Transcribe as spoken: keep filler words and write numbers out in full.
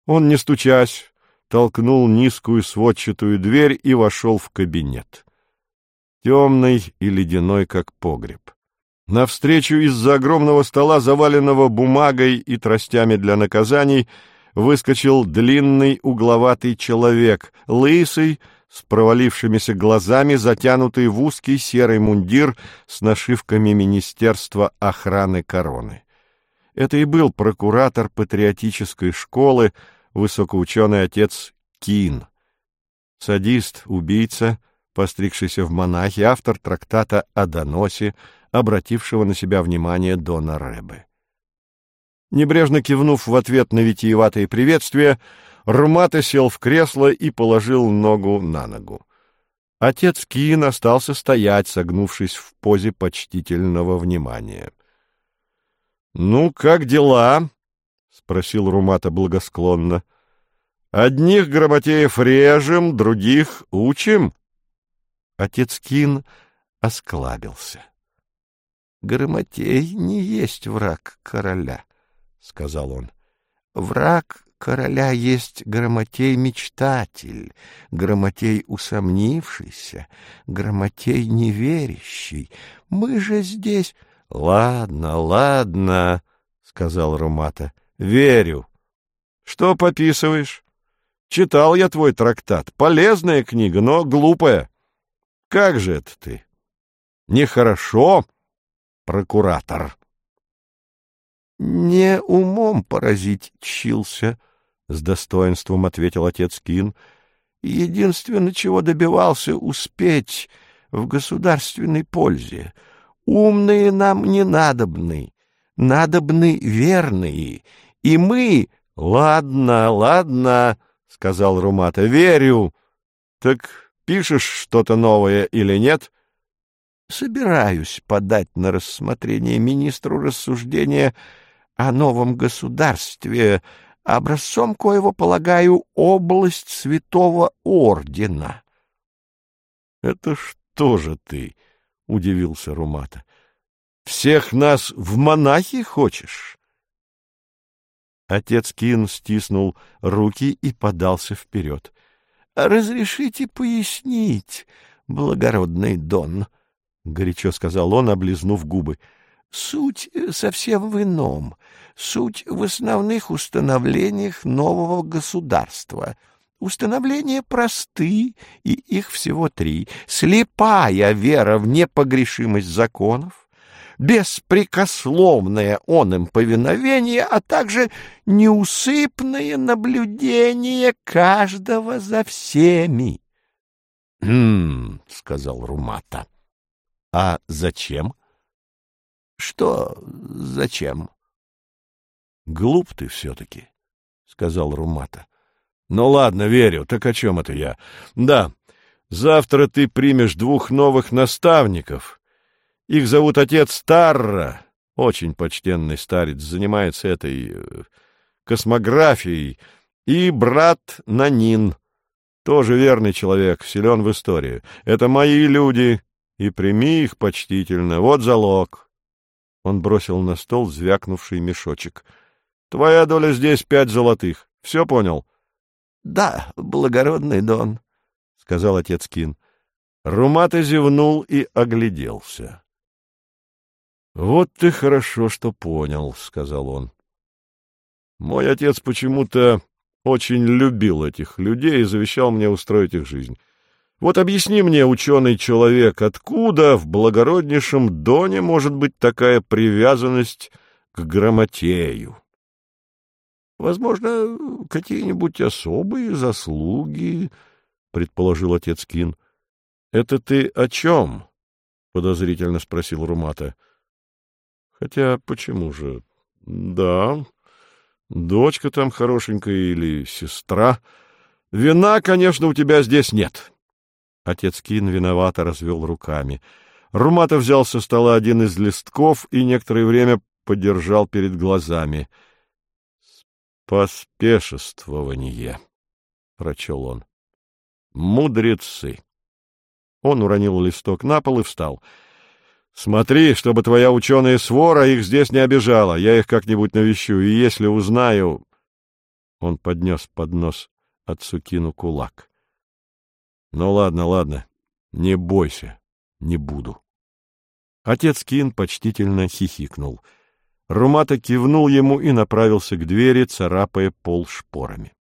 Он, не стучась, толкнул низкую сводчатую дверь и вошел в кабинет. Темный и ледяной, как погреб. Навстречу из-за огромного стола, заваленного бумагой и тростями для наказаний, выскочил длинный угловатый человек, лысый, с провалившимися глазами, затянутый в узкий серый мундир с нашивками Министерства охраны короны. Это и был прокуратор патриотической школы, высокоученый отец Кин. Садист, убийца, постригшийся в монахи, автор трактата о доносе, обратившего на себя внимание дона Рэбе. Небрежно кивнув в ответ на витиеватые приветствия, Румата сел в кресло и положил ногу на ногу. Отец Кин остался стоять, согнувшись в позе почтительного внимания. — Ну, как дела? — спросил Румата благосклонно. — Одних грамотеев режем, других учим? Отец Кин осклабился. — Грамотей не есть враг короля, — сказал он. — Враг короля есть грамотей-мечтатель, грамотей усомнившийся, грамотей неверящий. Мы же здесь... — Ладно, ладно, — сказал Румата, — верю. Что пописываешь? Читал я твой трактат. Полезная книга, но глупая. Как же это ты? Нехорошо, прокуратор. Не умом поразить чился, — с достоинством ответил отец Кин. Единственное, чего добивался, успеть в государственной пользе. Умные нам не надобны, надобны верные, и мы... — Ладно, ладно, — сказал Румата, — верю. Так пишешь что-то новое или нет? — Собираюсь подать на рассмотрение министру рассуждения о новом государстве, образцом коего, полагаю, область Святого Ордена. — Это что же ты? — удивился Румата. — Всех нас в монахи хочешь? Отец Кин стиснул руки и подался вперед. — Разрешите пояснить, благородный дон, — горячо сказал он, облизнув губы. — Суть совсем в ином. Суть в основных установлениях нового государства. Установления просты, и их всего три. Слепая вера в непогрешимость законов, беспрекословное он им повиновение, а также неусыпное наблюдение каждого за всеми. — Хм, — сказал Румата. — А зачем? — Что зачем? — Глуп ты все-таки, — сказал Румата. — Ну ладно, верю. Так о чем это я? Да, завтра ты примешь двух новых наставников. Их зовут отец Тарра, очень почтенный старец, занимается этой э, космографией, и брат Нанин, тоже верный человек, силен в истории. Это мои люди, и прими их почтительно. Вот залог. Он бросил на стол звякнувший мешочек. Твоя доля здесь пять золотых. Все понял? — Да, благородный дон, — сказал отец Кин. Румата зевнул и огляделся. — Вот ты хорошо, что понял, — сказал он. Мой отец почему-то очень любил этих людей и завещал мне устроить их жизнь. Вот объясни мне, ученый человек, откуда в благороднейшем доне может быть такая привязанность к грамотею? — Возможно, какие-нибудь особые заслуги, — предположил отец Кин. — Это ты о чем? — подозрительно спросил Румата. — Хотя почему же? Да, дочка там хорошенькая или сестра. Вина, конечно, у тебя здесь нет. Отец Кин виновато развел руками. Румата взял со стола один из листков и некоторое время подержал перед глазами. «Поспешествование», — прочел он. «Мудрецы». Он уронил листок на пол и встал. «Смотри, чтобы твоя ученая свора их здесь не обижала. Я их как-нибудь навещу, и если узнаю...» Он поднес под нос отцу Кину кулак. — Ну, ладно, ладно, не бойся, не буду. Отец Кин почтительно хихикнул. Румата кивнул ему и направился к двери, царапая пол шпорами.